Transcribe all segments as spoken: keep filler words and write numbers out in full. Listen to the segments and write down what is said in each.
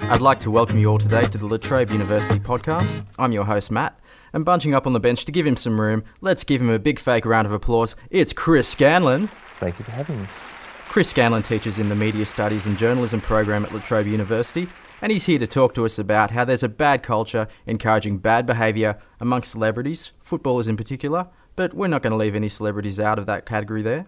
I'd like to welcome you all today to the La Trobe University podcast. I'm your host, Matt, and bunching up on the bench to give him some room, let's give him a big fake round of applause. It's Chris Scanlon. Thank you for having me. Chris Scanlon teaches in the Media Studies and Journalism program at La Trobe University, and he's here to talk to us about how there's a bad culture encouraging bad behaviour amongst celebrities, footballers in particular, but we're not going to leave any celebrities out of that category there.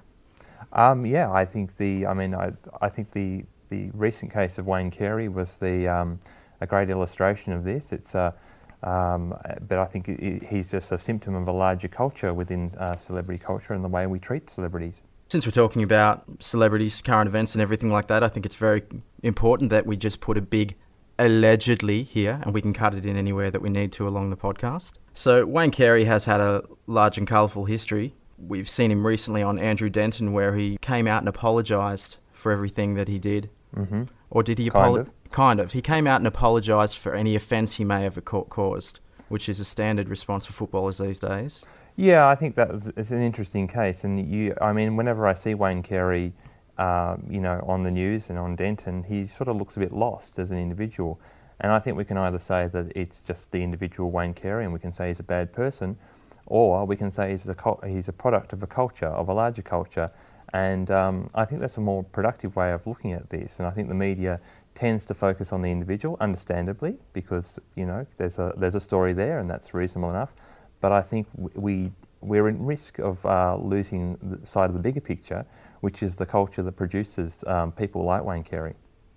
Um, yeah, I think the, I mean, I, I think the, the recent case of Wayne Carey was the, um, a great illustration of this. It's, uh, um, but I think it, he's just a symptom of a larger culture within uh, celebrity culture and the way we treat celebrities. Since we're talking about celebrities, current events and everything like that, I think it's very important that we just put a big allegedly here, and we can cut it in anywhere that we need to along the podcast. So Wayne Carey has had a large and colourful history. We've seen him recently on Andrew Denton, where he came out and apologised for everything that he did. Mm-hmm. Or did he apologise? Kind of. Kind of. He came out and apologised for any offence he may have caused, which is a standard response for footballers these days. Yeah, I think that was, it's an interesting case. And you, I mean, whenever I see Wayne Carey, uh, you know, on the news and on Denton, he sort of looks a bit lost as an individual. And I think we can either say that it's just the individual Wayne Carey and we can say he's a bad person, or we can say he's a, he's a product of a culture, of a larger culture. And um, I think that's a more productive way of looking at this. And I think the media tends to focus on the individual, understandably, because, you know, there's a, there's a story there and that's reasonable enough. But I think we, we're in risk of uh, losing the sight of the bigger picture, which is the culture that produces um, people like Wayne Carey.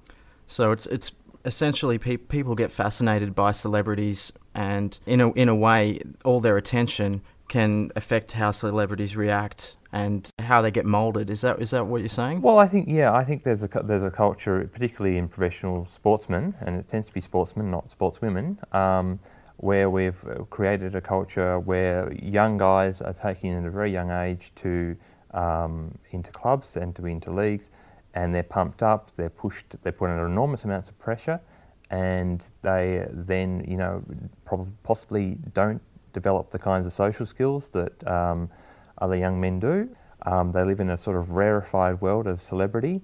So it's it's essentially pe- people get fascinated by celebrities, and in a in a way, all their attention can affect how celebrities react and how they get moulded. Is that is that what you're saying? Well, I think yeah, I think there's a there's a culture, particularly in professional sportsmen, and it tends to be sportsmen, not sportswomen, um, where we've created a culture where young guys are taken at a very young age to um, into clubs and to into leagues, and they're pumped up, they're pushed, they're put under enormous amounts of pressure, and they then, you know, probably possibly don't develop the kinds of social skills that um, other young men do. Um, they live in a sort of rarefied world of celebrity.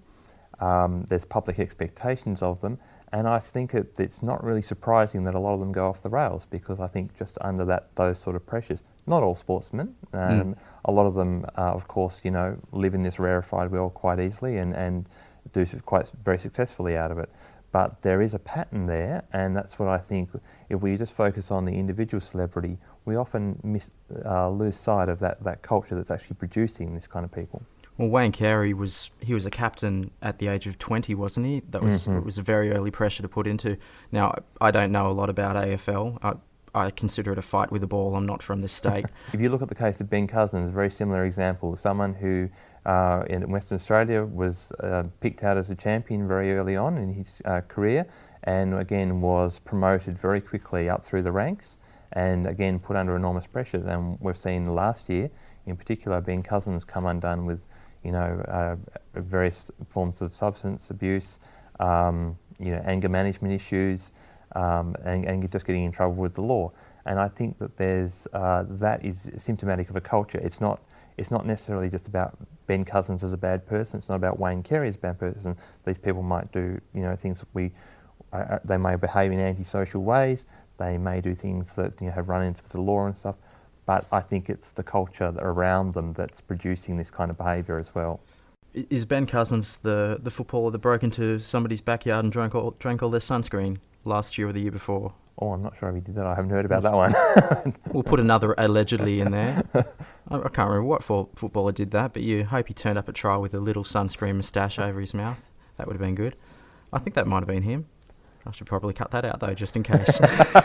Um, there's public expectations of them, and I think it, it's not really surprising that a lot of them go off the rails, because I think just under that those sort of pressures, not all sportsmen, um, mm. a lot of them, uh, of course, you know, live in this rarefied world quite easily and, and do quite very successfully out of it. But there is a pattern there, and that's what I think, if we just focus on the individual celebrity, we often miss, uh, lose sight of that, that culture that's actually producing this kind of people. Well, Wayne Carey was he was a captain at the age of twenty, wasn't he? That was mm-hmm. It was a very early pressure to put into. Now, I don't know a lot about A F L. I, I consider it a fight with a ball. I'm not from this state. If you look at the case of Ben Cousins, a very similar example. Someone who uh, in Western Australia was uh, picked out as a champion very early on in his uh, career, and again was promoted very quickly up through the ranks, and again put under enormous pressures. And we've seen last year, in particular, Ben Cousins come undone with, you know, uh, various forms of substance abuse, um, you know, anger management issues, um, and, and just getting in trouble with the law. And I think that there's uh, that is symptomatic of a culture. It's not it's not necessarily just about Ben Cousins as a bad person. It's not about Wayne Carey as a bad person. These people might do, you know, things that we uh, they may behave in antisocial ways. They may do things that, you know, have run-ins with the law and stuff. But I think it's the culture around them that's producing this kind of behaviour as well. Is Ben Cousins the, the footballer that broke into somebody's backyard and drank all, drank all their sunscreen last year or the year before? Oh, I'm not sure if he did that. I haven't heard about that one. We'll put another allegedly in there. I, I can't remember what for, footballer did that, but you hope he turned up at trial with a little sunscreen moustache over his mouth. That would have been good. I think that might have been him. I should probably cut that out, though, just in case.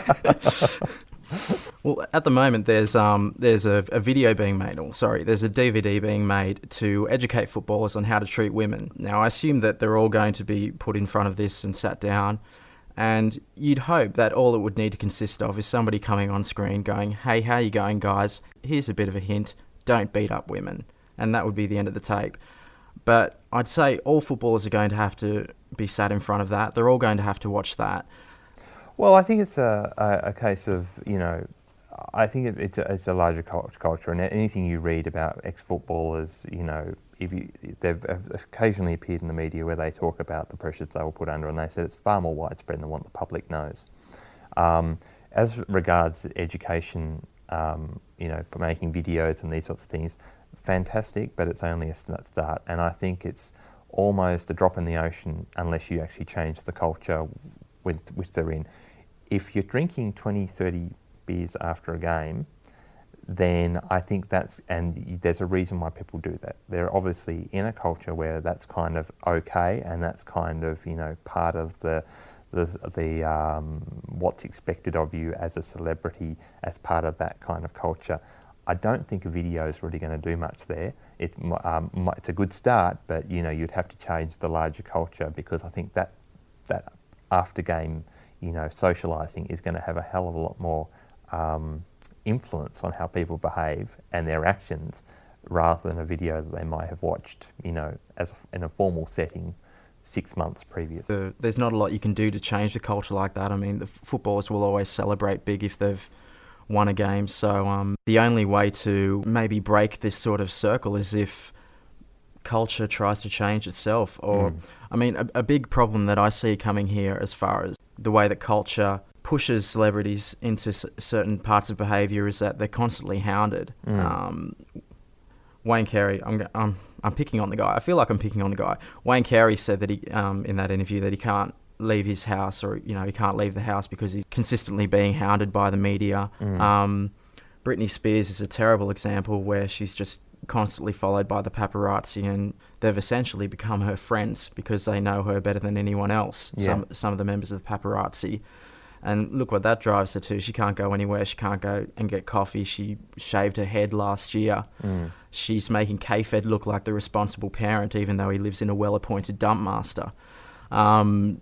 Well, at the moment, there's um there's a, a video being made, or sorry, there's a D V D being made to educate footballers on how to treat women. Now, I assume that they're all going to be put in front of this and sat down, and you'd hope that all it would need to consist of is somebody coming on screen going, "Hey, how you going, guys? Here's a bit of a hint, don't beat up women." And that would be the end of the tape. But I'd say all footballers are going to have to be sat in front of that. They're all going to have to watch that. Well, I think it's a, a, a case of, you know, I think it, it's, a, it's a larger culture, and anything you read about ex-footballers, you know, if you, they've occasionally appeared in the media where they talk about the pressures they were put under, and they said it's far more widespread than what the public knows. Um, as regards education, um, you know, making videos and these sorts of things, fantastic, but it's only a start, and I think it's almost a drop in the ocean unless you actually change the culture with which they're in. If you're drinking twenty, thirty beers after a game, then I think that's, and there's a reason why people do that. They're obviously in a culture where that's kind of okay, and that's kind of, you know, part of the the, the um, what's expected of you as a celebrity as part of that kind of culture. I don't think a video is really going to do much there. It, um, it's a good start, but you know, you'd have to change the larger culture, because I think that that after game, you know, socialising is going to have a hell of a lot more um, influence on how people behave and their actions, rather than a video that they might have watched, you know, as a, in a formal setting six months previous. The, there's not a lot you can do to change the culture like that. I mean, the footballers will always celebrate big if they've won a game. So um, the only way to maybe break this sort of circle is if culture tries to change itself. Or, mm. I mean, a, a big problem that I see coming here, as far as the way that culture pushes celebrities into s- certain parts of behaviour, is that they're constantly hounded. Mm. Um, Wayne Carey, I'm, I'm I'm picking on the guy. I feel like I'm picking on the guy. Wayne Carey said that he um, in that interview that he can't leave his house, or you know, he can't leave the house because he's consistently being hounded by the media. Mm. Um, Britney Spears is a terrible example, where she's just constantly followed by the paparazzi, and they've essentially become her friends because they know her better than anyone else. Yeah. Some some of the members of the paparazzi. And look what that drives her to. She can't go anywhere. She can't go and get coffee. She shaved her head last year. Mm. She's making K-Fed look like the responsible parent, even though he lives in a well-appointed dump master. Um,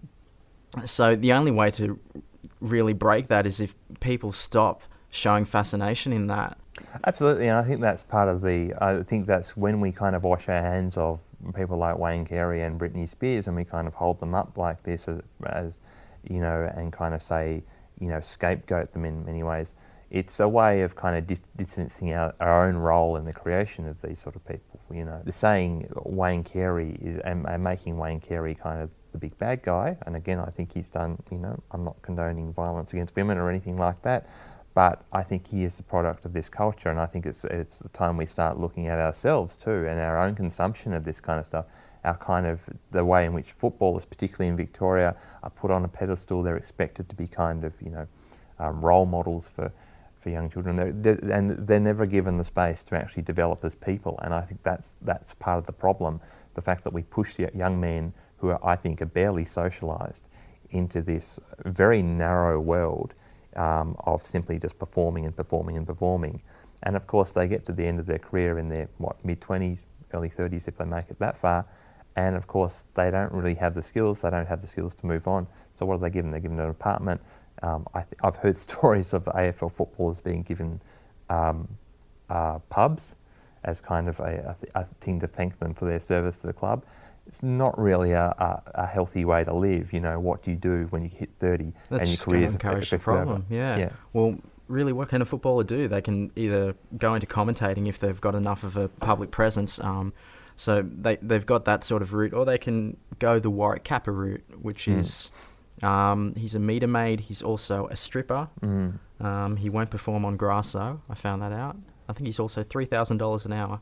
so the only way to really break that is if people stop showing fascination in that. Absolutely, and I think that's part of the, I think that's when we kind of wash our hands of people like Wayne Carey and Britney Spears, and we kind of hold them up like this as, as you know, and kind of say, you know, scapegoat them in many ways. It's a way of kind of dis- distancing our, our own role in the creation of these sort of people, you know. Saying Wayne Carey is, and, and making Wayne Carey kind of the big bad guy, and again, I think he's done, you know, I'm not condoning violence against women or anything like that, but I think he is the product of this culture, and I think it's it's the time we start looking at ourselves too, and our own consumption of this kind of stuff. Our kind of, the way in which footballers, particularly in Victoria, are put on a pedestal. They're expected to be kind of, you know, um, role models for, for young children. They're, they're, and they're never given the space to actually develop as people. And I think that's that's part of the problem. The fact that we push the young men who are, I think, are barely socialised into this very narrow world um, of simply just performing and performing and performing. And of course, they get to the end of their career in their, what, mid-twenties, early thirties, if they make it that far. And of course, they don't really have the skills. They don't have the skills to move on. So what are they given? They're given an apartment. Um, I th- I've heard stories of A F L footballers being given um, uh, pubs as kind of a, a, th- a thing to thank them for their service to the club. It's not really a, a, a healthy way to live. You know, what do you do when you hit thirty That's and your career is encourage the problem. Yeah. yeah. Well, really, what can a footballer do? They can either go into commentating if they've got enough of a public presence. Um, So they, they've got that sort of route, or they can go the Warwick Capper route, which mm. is, um, he's a meter maid, he's also a stripper. Mm. Um, he won't perform on Grasso, I found that out. I think he's also three thousand dollars an hour.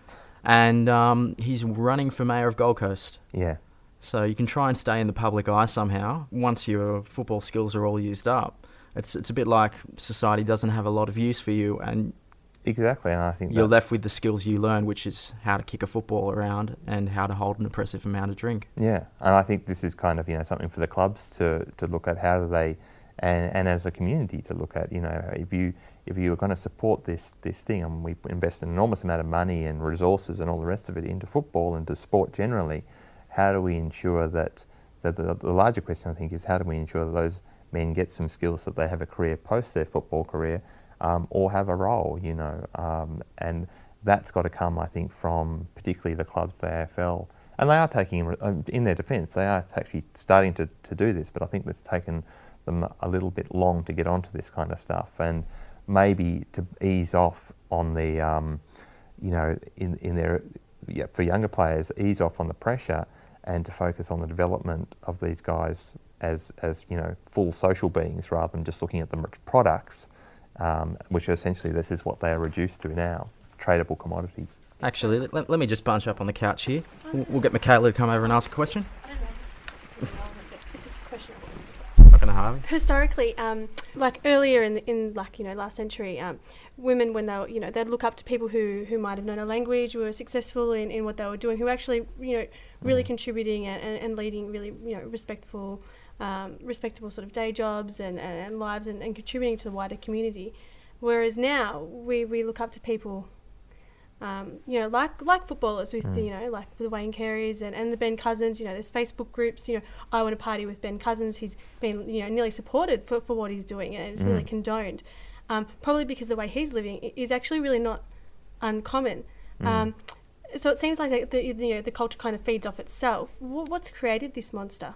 And um, he's running for mayor of Gold Coast. Yeah. So you can try and stay in the public eye somehow, once your football skills are all used up. It's, it's a bit like society doesn't have a lot of use for you, and exactly, and I think you're left with the skills you learn, which is how to kick a football around and how to hold an impressive amount of drink. Yeah, and I think this is kind of, you know, something for the clubs to, to look at. How do they, and, and as a community to look at, you know, if you if you are going to support this this thing, and we invest an enormous amount of money and resources and all the rest of it into football and to sport generally, how do we ensure that, that the, the larger question, I think, is how do we ensure that those men get some skills so that they have a career post their football career, Um, or have a role, you know, um, and that's got to come, I think, from particularly the clubs, the A F L, and they are taking, um, in their defence, they are actually starting to, to do this, but I think it's taken them a little bit long to get onto this kind of stuff, and maybe to ease off on the, um, you know, in, in their yeah, for younger players, ease off on the pressure and to focus on the development of these guys as, as you know, full social beings rather than just looking at them as products, um, which are essentially this is what they are reduced to now, tradable commodities. Actually, let, let me just bunch up on the couch here. We'll, we'll get Michaela to come over and ask a question. I don't know. This, this is a question I want to ask. Not going to harm. Historically, um, like earlier in, in like, you know, last century, um, women, when they were, you know, they'd look up to people who, who might have known a language, were successful in, in what they were doing, who actually, you know, really mm. contributing and, and, and leading really, you know, respectful, um, respectable sort of day jobs and, and, and lives and, and contributing to the wider community. Whereas now we, we look up to people, um, you know, like like footballers with, mm. you know, like the Wayne Careys and, and the Ben Cousins. You know, there's Facebook groups, you know, I want to party with Ben Cousins. He's been, you know, nearly supported for, for what he's doing, and it's mm. nearly condoned. Um, probably because the way he's living is actually really not uncommon. Mm. Um, so it seems like the, the, you know, the culture kind of feeds off itself. What's created this monster?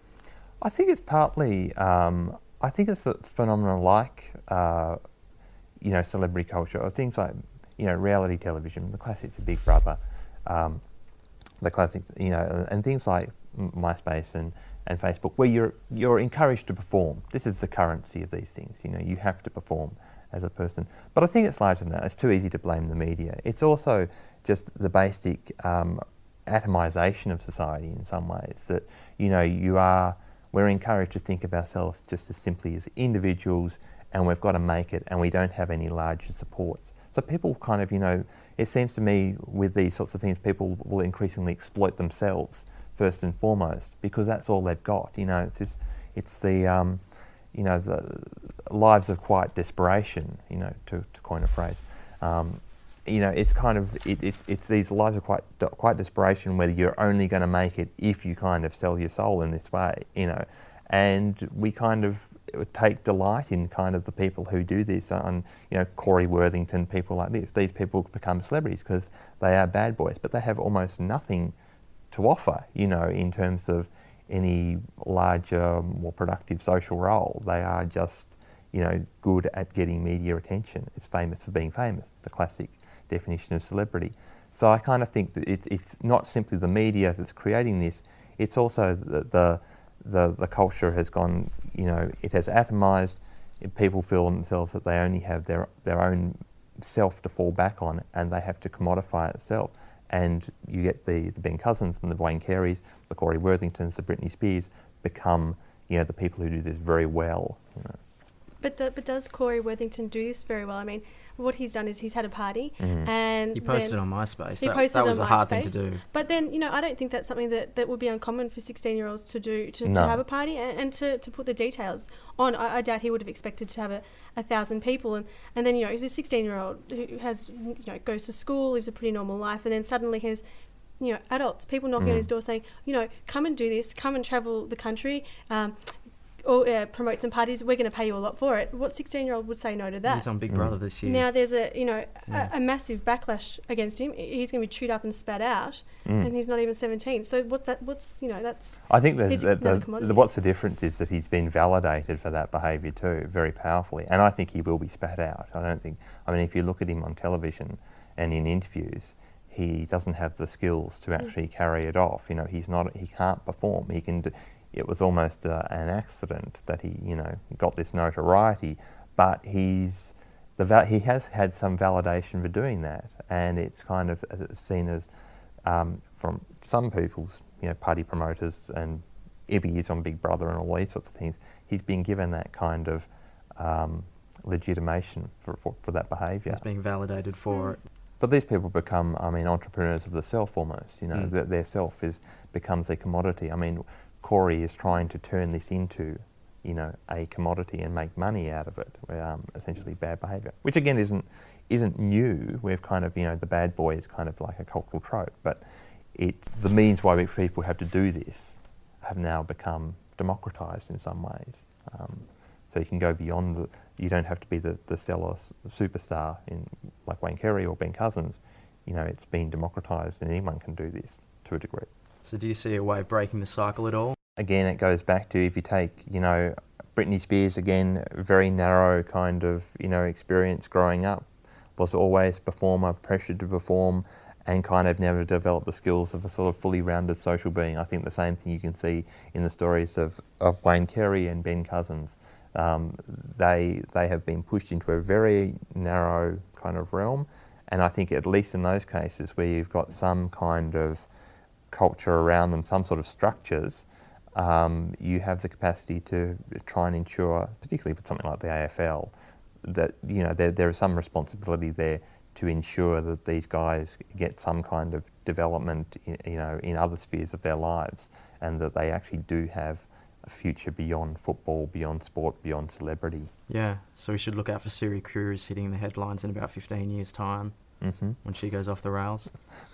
I think it's partly, um, I think it's a phenomenon like, uh, you know, celebrity culture, or things like, you know, reality television, the classics of Big Brother, um, the classics, you know, and things like MySpace and, and Facebook, where you're you're encouraged to perform. This is the currency of these things. You know, you have to perform as a person. But I think it's larger than that. It's too easy to blame the media. It's also just the basic um, atomization of society in some ways. That, you know, you are we're encouraged to think of ourselves just as simply as individuals, and we've got to make it, and we don't have any larger supports. So people kind of, you know, it seems to me with these sorts of things, people will increasingly exploit themselves first and foremost, because that's all they've got. You know, it's just, it's the, um, you know, the lives of quiet desperation, you know, to, to coin a phrase. Um, you know, it's kind of, it, it, it's these lives of quite, quite desperation, whether you're only going to make it if you kind of sell your soul in this way, you know, and we kind of take delight in kind of the people who do this, on, you know, Corey Worthington, people like this. These people become celebrities because they are bad boys, but they have almost nothing to offer, you know, in terms of any larger, more productive social role. They are just, you know, good at getting media attention. It's famous for being famous, the classic definition of celebrity. So I kind of think that it's, it's not simply the media that's creating this, it's also the, the The, the culture has gone, you know, it has atomized. People feel themselves that they only have their their own self to fall back on, and they have to commodify itself. And you get the, the Ben Cousins and the Wayne Careys, the Corey Worthingtons, the Britney Spears become, you know, the people who do this very well. You know. But do, but does Corey Worthington do this very well? I mean, what he's done is he's had a party mm. and he posted on MySpace. He that, posted that was on a hard MySpace. thing to do. But then, you know, I don't think that's something that, that would be uncommon for sixteen-year-olds to do, to, no. to have a party and, and to, to put the details on. I, I doubt he would have expected to have a, a thousand people. And, and then, you know, he's a sixteen-year-old who has, you know, goes to school, lives a pretty normal life, and then suddenly has, you know, adults, people knocking mm. on his door saying, you know, come and do this, come and travel the country, um, or uh, promote some parties, we're going to pay you a lot for it. What sixteen-year-old would say no to that? He's on Big Brother mm. this year. Now there's a, you know, yeah. a, a massive backlash against him. He's going to be chewed up and spat out, mm. and he's not even seventeen. So what's that? What's, you know, that's. I think that the, the, the, what's the difference is that he's been validated for that behaviour too, very powerfully, and I think he will be spat out. I don't think. I mean, if you look at him on television and in interviews, he doesn't have the skills to actually mm. carry it off. You know, he's not. He can't perform. He can. Do, It was almost uh, an accident that he, you know, got this notoriety, but he's the va he has had some validation for doing that, and it's kind of uh, seen as um, from some people's, you know, party promoters, and Ibby is on Big Brother and all these sorts of things. He's been given that kind of um, legitimation for, for, for that behaviour. He's being validated for mm. it. But these people become, I mean, entrepreneurs of the self almost. You know, mm. that their self is becomes a commodity. I mean, Corey is trying to turn this into, you know, a commodity and make money out of it, um, essentially bad behaviour, which again isn't isn't new. We've kind of, you know, the bad boy is kind of like a cultural trope, but it the means by which people have to do this have now become democratised in some ways. Um, so you can go beyond the, you don't have to be the, the seller superstar in like Wayne Carey or Ben Cousins. You know, it's been democratised and anyone can do this to a degree. So do you see a way of breaking the cycle at all? Again, it goes back to, if you take, you know, Britney Spears, again, very narrow kind of, you know, experience growing up, was always performer, pressured to perform, and kind of never develop the skills of a sort of fully rounded social being. I think the same thing you can see in the stories of, of Wayne Carey and Ben Cousins. Um, they, they have been pushed into a very narrow kind of realm, and I think at least in those cases where you've got some kind of culture around them, some sort of structures, um, you have the capacity to try and ensure, particularly with something like the A F L, that you know there, there is some responsibility there to ensure that these guys get some kind of development, in, you know, in other spheres of their lives, and that they actually do have a future beyond football, beyond sport, beyond celebrity. Yeah, so we should look out for Suri Cruz hitting the headlines in about fifteen years' time Mm-hmm. when she goes off the rails.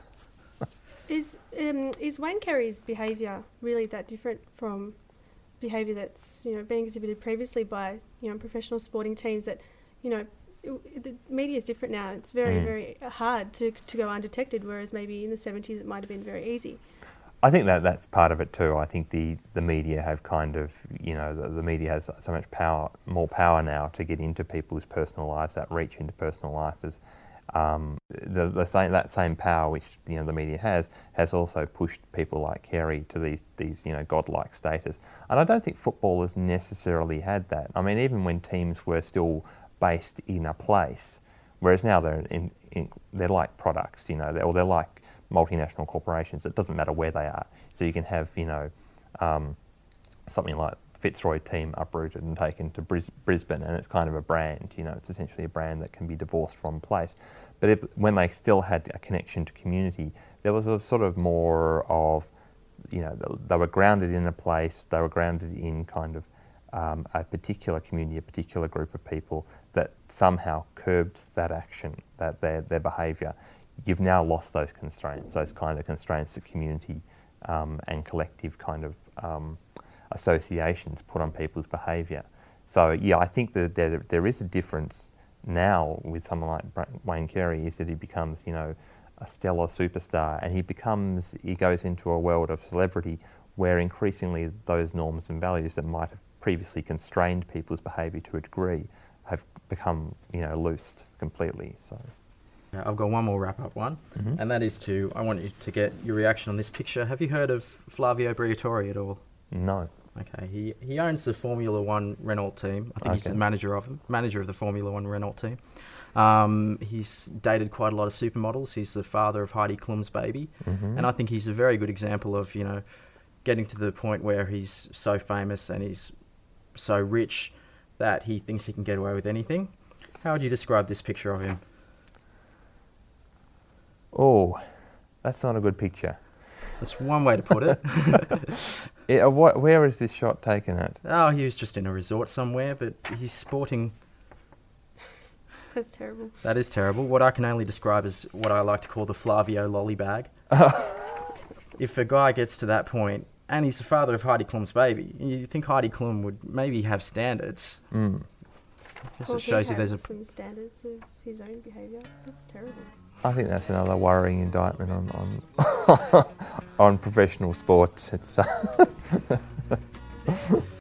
Is um, is Wayne Carey's behaviour really that different from behaviour that's you know being exhibited previously by you know professional sporting teams? That you know it, the media is different now. It's very Mm. very hard to to go undetected, whereas maybe in the seventies it might have been very easy. I think that that's part of it too. I think the, the media have kind of, you know, the, the media has so much power, more power now to get into people's personal lives, that reach into personal life is um, the, the same, that same power which, you know, the media has, has also pushed people like Carey to these, these, you know, godlike status. And I don't think football has necessarily had that. I mean, even when teams were still based in a place, whereas now they're in, in they're like products, you know, they're, or they're like multinational corporations. It doesn't matter where they are. So you can have, you know, um, something like the Fitzroy team uprooted and taken to Bris- Brisbane, and it's kind of a brand. You know, it's essentially a brand that can be divorced from place. But if, when they still had a connection to community, there was a sort of more of, you know, they were grounded in a place. They were grounded in kind of um, a particular community, a particular group of people that somehow curbed that action, that their their behaviour. You've now lost those constraints, those kind of constraints that community um, and collective kind of um, associations put on people's behaviour. So yeah, I think that there, there is a difference now with someone like Wayne Carey, is that he becomes, you know, a stellar superstar, and he becomes, he goes into a world of celebrity where increasingly those norms and values that might have previously constrained people's behaviour to a degree have become, you know, loosed completely. So. I've got one more wrap-up one, Mm-hmm. and that is to, I want you to get your reaction on this picture. Have you heard of Flavio Briatore at all? No. Okay, he, he owns the Formula One Renault team. I think he's Okay. the manager of them, manager of the Formula One Renault team. Um, he's dated quite a lot of supermodels. He's the father of Heidi Klum's baby, Mm-hmm. and I think he's a very good example of, you know, getting to the point where he's so famous and he's so rich that he thinks he can get away with anything. How would you describe this picture of him? Oh, that's not a good picture. That's one way to put it. Yeah, what, where is this shot taken at? Oh, he was just in a resort somewhere, but he's sporting... That's terrible. That is terrible. What I can only describe as what I like to call the Flavio lolly bag. If a guy gets to that point, and he's the father of Heidi Klum's baby, you think Heidi Klum would maybe have standards. Mm. Guess Well, it shows he you there's a... had some standards of his own behaviour. That's terrible. I think that's another worrying indictment on on, on professional sports. It's, uh